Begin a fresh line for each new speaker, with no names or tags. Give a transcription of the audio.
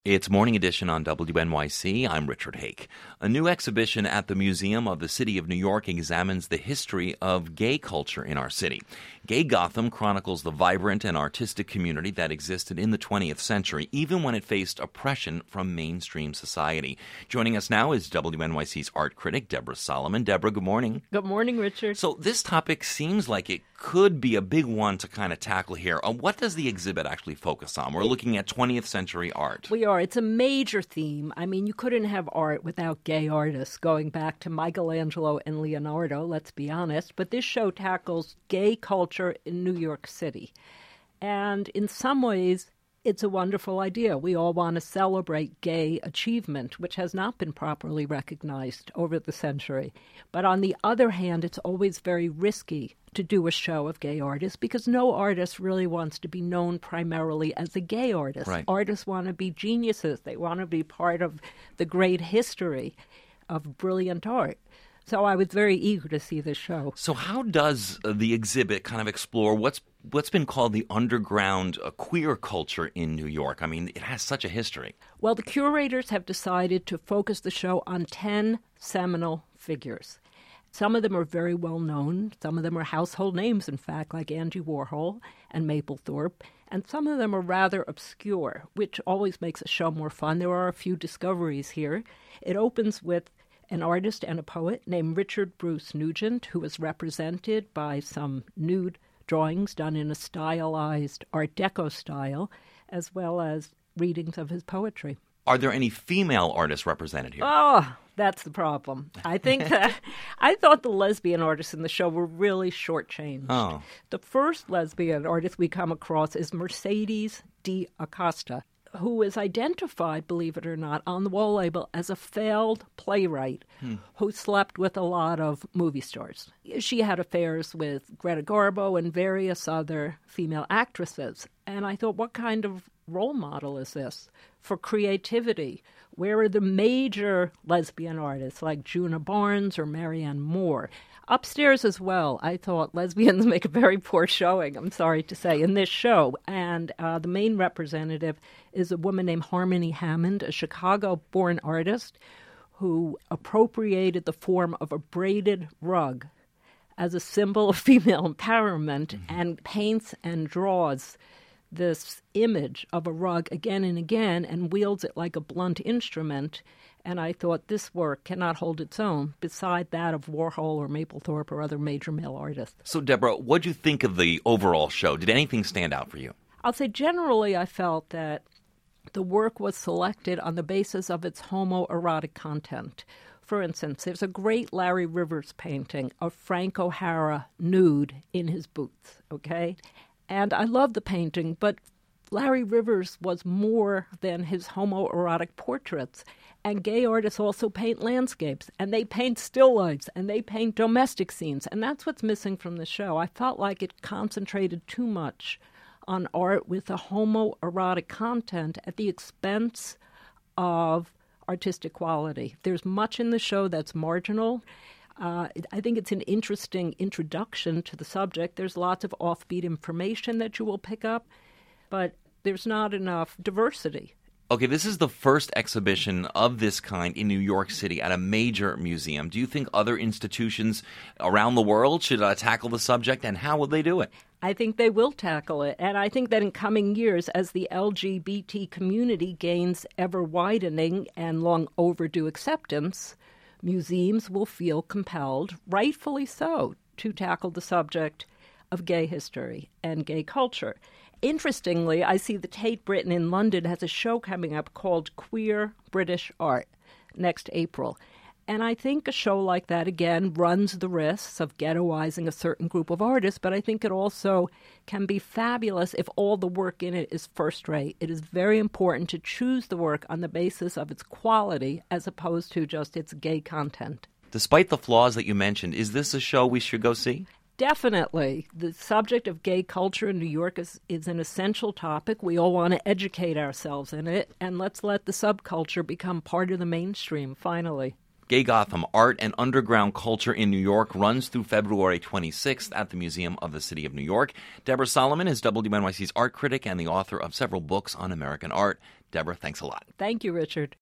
It's Morning Edition on WNYC. I'm Richard Hake. A new exhibition at the Museum of the City of New York examines the history of gay culture in our city. Gay Gotham chronicles the vibrant and artistic community that existed in the 20th century, even when it faced oppression from mainstream society. Joining us now is WNYC's art critic, Deborah Solomon. Deborah, good morning.
Good morning, Richard.
So this topic seems like it could be a big one to kind of tackle here. What does the exhibit actually focus on? We're looking at 20th century art.
We are. It's a major theme. I mean, you couldn't have art without gay artists, going back to Michelangelo and Leonardo, let's be honest. But this show tackles gay culture in New York City. And in some ways, it's a wonderful idea. We all want to celebrate gay achievement, which has not been properly recognized over the century. But on the other hand, it's always very risky to do a show of gay artists because no artist really wants to be known primarily as a gay artist.
Right.
Artists want to be geniuses. They want to be part of the great history of brilliant art. So I was very eager to see this show.
So how does the exhibit kind of explore what's been called the underground queer culture in New York? I mean, it has such a history.
Well, the curators have decided to focus the show on 10 seminal figures. Some of them are very well known. Some of them are household names, in fact, like Andy Warhol and Mapplethorpe. And some of them are rather obscure, which always makes a show more fun. There are a few discoveries here. It opens with an artist and a poet named Richard Bruce Nugent, who is represented by some nude drawings done in a stylized Art Deco style, as well as readings of his poetry.
Are there any female artists represented here?
Oh, that's the problem. I think that I thought the lesbian artists in the show were really shortchanged.
Oh.
The first lesbian artist we come across is Mercedes D. Acosta, who is identified, believe it or not, on the wall label as a failed playwright who slept with a lot of movie stars. She had affairs with Greta Garbo and various other female actresses. And I thought, what kind of role model is this for creativity? Where are the major lesbian artists like Juna Barnes or Marianne Moore? Upstairs as well, I thought lesbians make a very poor showing, I'm sorry to say, in this show. And the main representative is a woman named Harmony Hammond, a Chicago-born artist who appropriated the form of a braided rug as a symbol of female empowerment and paints and draws this image of a rug again and again and wields it like a blunt instrument. And I thought this work cannot hold its own beside that of Warhol or Mapplethorpe or other major male artists.
So, Deborah, what did you think of the overall show? Did anything stand out for you?
I'll say generally I felt that the work was selected on the basis of its homoerotic content. For instance, there's a great Larry Rivers painting of Frank O'Hara nude in his boots, okay? And I love the painting, but Larry Rivers was more than his homoerotic portraits. And gay artists also paint landscapes, and they paint still lifes, and they paint domestic scenes. And that's what's missing from the show. I felt like it concentrated too much on art with a homoerotic content at the expense of artistic quality. There's much in the show that's marginal. I think it's an interesting introduction to the subject. There's lots of offbeat information that you will pick up, but there's not enough diversity.
Okay, this is the first exhibition of this kind in New York City at a major museum. Do you think other institutions around the world should tackle the subject, and how will they do it?
I think they will tackle it, and I think that in coming years, as the LGBT community gains ever-widening and long overdue acceptance, museums will feel compelled, rightfully so, to tackle the subject of gay history and gay culture. Interestingly, I see the Tate Britain in London has a show coming up called Queer British Art next April. And I think a show like that, again, runs the risks of ghettoizing a certain group of artists, but I think it also can be fabulous if all the work in it is first-rate. It is very important to choose the work on the basis of its quality as opposed to just its gay content.
Despite the flaws that you mentioned, is this a show we should go see?
Definitely. The subject of gay culture in New York is an essential topic. We all want to educate ourselves in it, and let's let the subculture become part of the mainstream, finally.
Gay Gotham Art and Underground Culture in New York runs through February 26th at the Museum of the City of New York. Deborah Solomon is WNYC's art critic and the author of several books on American art. Deborah, thanks a lot.
Thank you, Richard.